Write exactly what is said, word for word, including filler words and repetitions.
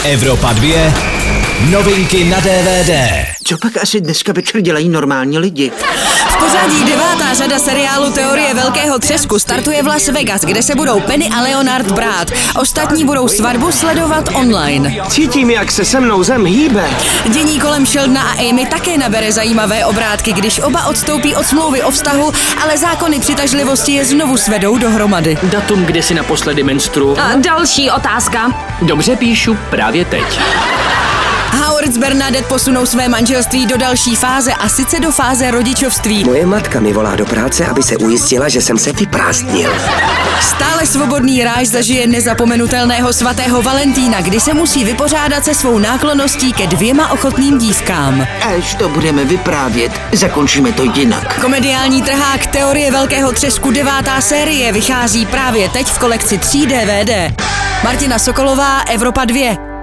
Evropa dva. Novinky na D V D. Co pak asi dneska večer dělají normální lidi? V pořadí devátá řada seriálu Teorie velkého třesku startuje v Las Vegas, kde se budou Penny a Leonard brát. Ostatní budou svatbu sledovat online. Cítím, jak se se mnou zem hýbe. Dění kolem Sheldona a Amy také nabere zajímavé obrátky, když oba odstoupí od smlouvy o vztahu, ale zákony přitažlivosti je znovu svedou dohromady. Datum, kde si naposledy menstru? A další otázka. Dobře píšu právě teď. Howard s Bernadette posunou své manželství do další fáze, a sice do fáze rodičovství. Moje matka mi volá do práce, aby se ujistila, že jsem se vyprázdnil. Stále svobodný Ráž zažije nezapomenutelného svatého Valentína, kdy se musí vypořádat se svou náklonností ke dvěma ochotným dívkám. Až to budeme vyprávět, zakončíme to jinak. Komediální trhák Teorie velkého třesku devátá série vychází právě teď v kolekci tří D V D. Martina Sokolová, Evropa dva.